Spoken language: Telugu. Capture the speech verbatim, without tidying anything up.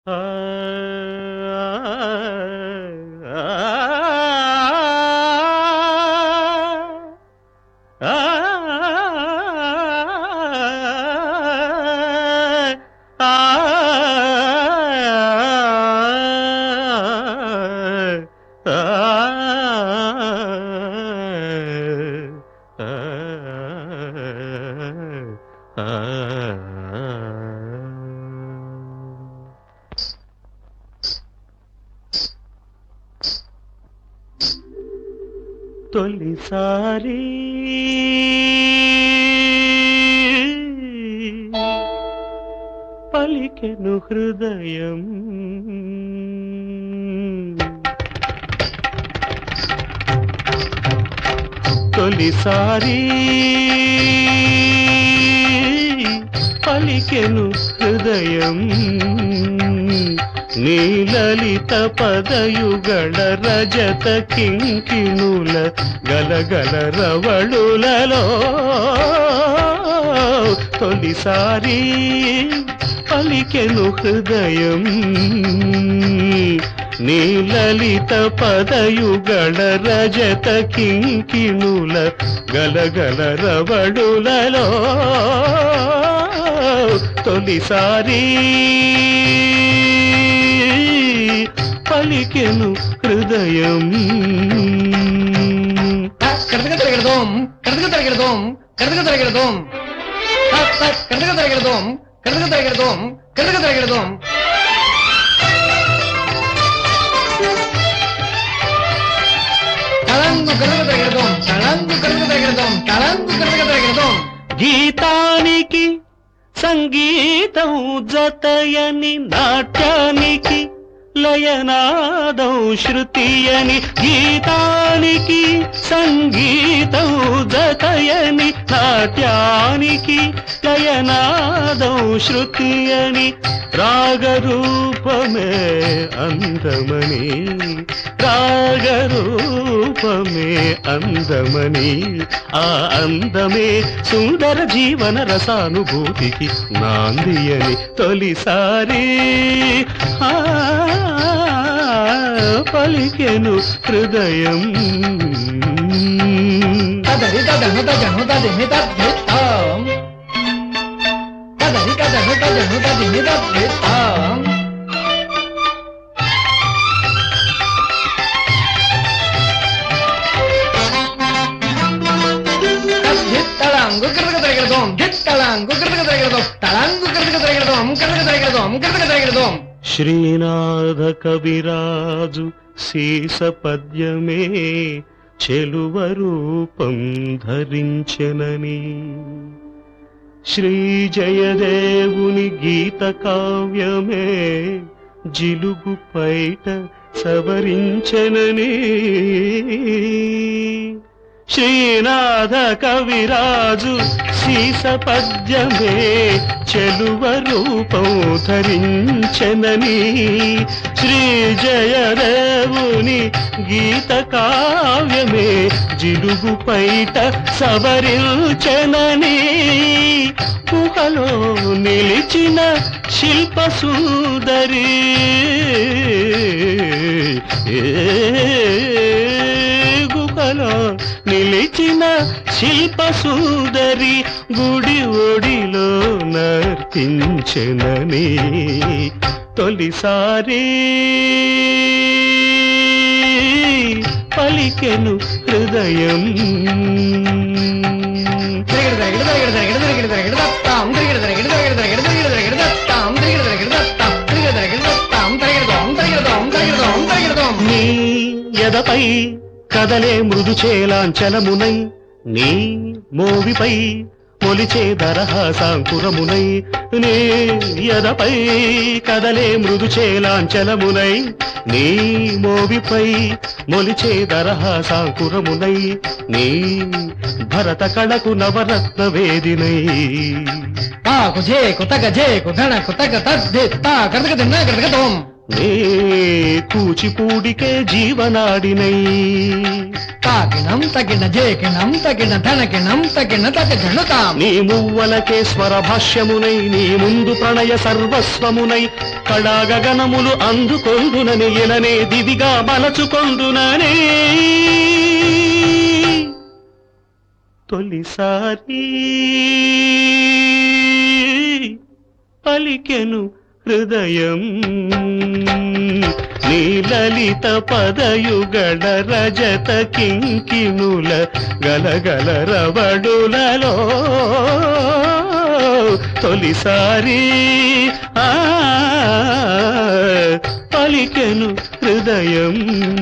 తొలిసారి పలికెను హృదయం తొలిసారి పలికెను హృదయం నీలలిత పదయుగళ రజత కింకిణుల గలగల రవళులలో తొలిసారి పలికెను హృదయం నీలలిత పదయుగళ రజత కింకిణుల గలగల రవళులలో తొలిసారి పలికెను హృదయం కడతగా తిరగడదోం కడతగా తిరగడదోం కడతగా తిరగడదోం కడతగా తిరగడదోం కడతగా తిరగడదోం కడతగా తిరగడదోం తలంగు కడతగా తిరగడదోం తలంగు కడతగా తిరగడదోం తలంగు కడతగా తిరగడదోం గీతానికి సంగీతం జతయని నాట్యానికి లయనాదం శృతియని గీతానికి సంగీతం జతయని నాట్యానికి లయనాదం శృతియని రాగరూపమే అందమని రాగరూపమే అందమని ఆ అందమే సుందర జీవన రసానుభూతికి నాందియని తొలిసారి ఆ పలికెను హృదయం తదరి తదను తజను తదిని తద్ధితాం తదరి తదను తజను తదిని తద్ధితాం తళంగు కడతగా తిరగడదోం తళంగు కడతగా తిరగడదోం తళంగు కడతగా తిరగడదోం కడతగా తిరగడదోం కడతగా తిరగడదోం శ్రీనాథ కవిరాజు శీస పద్యమే చెలువ రూపం ధరించెనని శ్రీ జయదేవుని గీత కావ్యమే జిలుగు పైట సవరించెనని శ్రీనాథ కవిరాజు శీస పద్యమే చెలువ రూపం ధరించెనని శ్రీ జయదేవుని గీత కావ్యమే జిలుగు పైట సవరించెనని గుహలో నిలిచిన శిల్ప సుందరి గుహలో నిలిచిన శిల్ప సుందరి గుడి ఒడిలో నర్తించెనని తొలిసారి పలికెను హృదయం నీ ఎదపై కదలే మృదు చేలాంచలమునై నీ మోవిపై మొలిచే దరహాసాంకురమునై నీ ఎదపై కదలే మృదు చేలాంచలమునై నీ మోవిపై మొలిచే దరహాసాంకురమునై నీ భరత కళకు నవరత్న వేదినై తాకు జేకు తగ జేకు ధనకు తగ తద్ది తా కడతక తిన్నా కడతకతోం నే కూచిపూడికే జీవనాడినై తాకినం తగిన జేకినం తగిన ధనకినం తగిన తగ జనుతాం నీ మువ్వలకే స్వర భాష్యమునై నీ ముందు ప్రణయ సర్వస్వమునై కళాగగనములు అందుకొందునని ఇలనే దివిగా మలచుకొందుననే తొలిసారి పలికెను హృదయం నీ లలిత పదయుగళ రజత కింకిణుల గలగల రవడులలో తొలిసారి ఆ పలికెను హృదయం